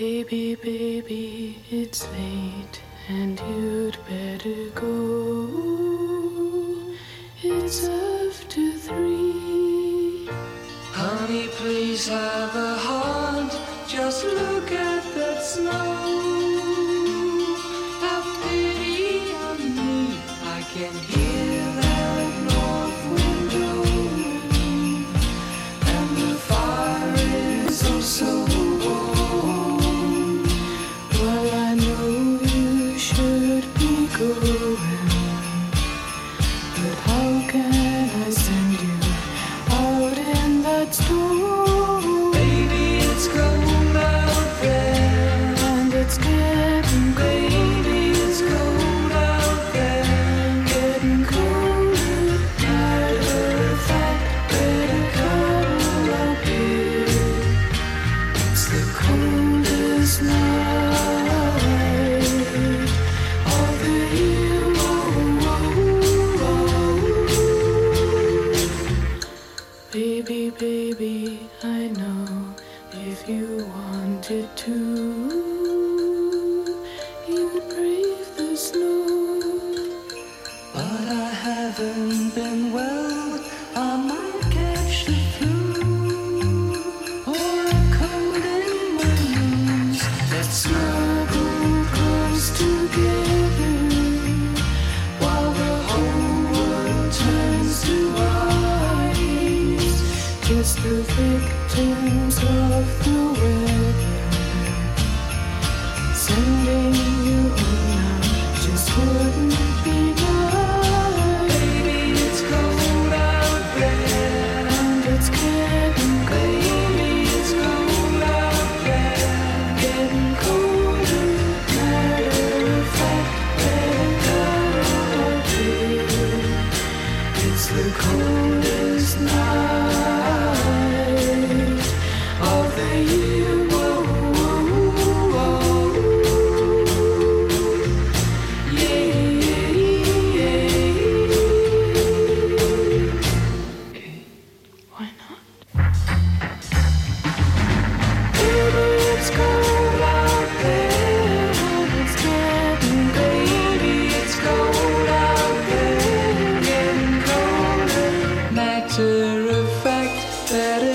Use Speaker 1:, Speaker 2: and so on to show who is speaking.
Speaker 1: Baby, baby, it's late and you'd better go. It's after 3.
Speaker 2: Honey, please have a heart. Just look at that snow. Have pity on me. I can hear that north wind blowing, and the fire is oh so warm.
Speaker 1: Well, I know you should be going, but how can I send you out in that storm?
Speaker 2: Baby, it's cold out there,
Speaker 1: And it's getting
Speaker 2: baby, it's cold out there.
Speaker 1: getting colder. Matter of fact, better cuddle up here. It's the coldest night of the year. Baby, baby, I know if you wanted to, you'd brave the snow.
Speaker 2: But I haven't been well. I might catch the flu or a cold in my nose. Let's snuggle close together while the whole world turns to ice.
Speaker 1: Just the victims of the weather. Sending you home now just wouldn't be nice.
Speaker 2: Baby, it's cold out there.
Speaker 1: And it's getting
Speaker 2: Baby, it's cold out there.
Speaker 1: getting colder. Matter of fact, better cuddle up here. It's the coldest night of the year. Whoa, whoa, whoa. Yeah, yeah, yeah. Okay, why not? Baby, it's cold out there, and it's getting
Speaker 2: Baby, it's cold out there. Getting colder. Matter of fact, better